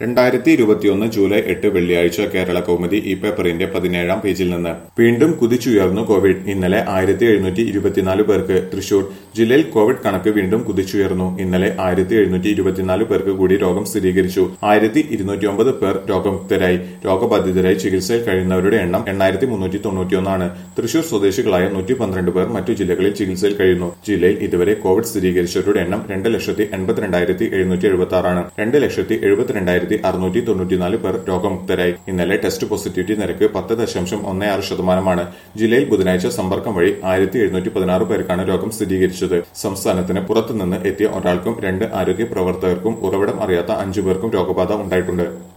2021 July 8 വെള്ളിയാഴ്ച കേരള കൗമുദി ഈ പേപ്പറിന്റെ 17-ാം പേജിൽ നിന്ന് വീണ്ടും കുതിച്ചുയർന്നു കോവിഡ്. ഇന്നലെ 1724 പേർക്ക്. തൃശൂർ ജില്ലയിൽ കോവിഡ് കണക്ക് വീണ്ടും കുതിച്ചുയർന്നു. ഇന്നലെ 1724 പേർക്ക് കൂടി രോഗം സ്ഥിരീകരിച്ചു. 1209 പേർ രോഗമുക്തരായി. രോഗബാധിതരായി ചികിത്സയിൽ കഴിയുന്നവരുടെ എണ്ണം 8391 ആണ്. തൃശൂർ സ്വദേശികളായ 112 പേർ മറ്റു ജില്ലകളിൽ ചികിത്സയിൽ കഴിയുന്നു. ജില്ലയിൽ ഇതുവരെ കോവിഡ് സ്ഥിരീകരിച്ചവരുടെ എണ്ണം 2,82,776 ആണ്. 2,72,694 പേർ രോഗമുക്തരായി. ഇന്നലെ ടെസ്റ്റ് പോസിറ്റിവിറ്റി നിരക്ക് 10.16%. ജില്ലയിൽ ബുധനാഴ്ച സമ്പർക്കം വഴി 1716 പേർക്കാണ് രോഗം സ്ഥിരീകരിച്ചത്. സംസ്ഥാനത്തിന് പുറത്തുനിന്ന് എത്തിയ ഒരാൾക്കും 2 ആരോഗ്യ പ്രവർത്തകർക്കും ഉറവിടം അറിയാത്ത 5 പേർക്കും രോഗബാധ ഉണ്ടായിട്ടുണ്ട്.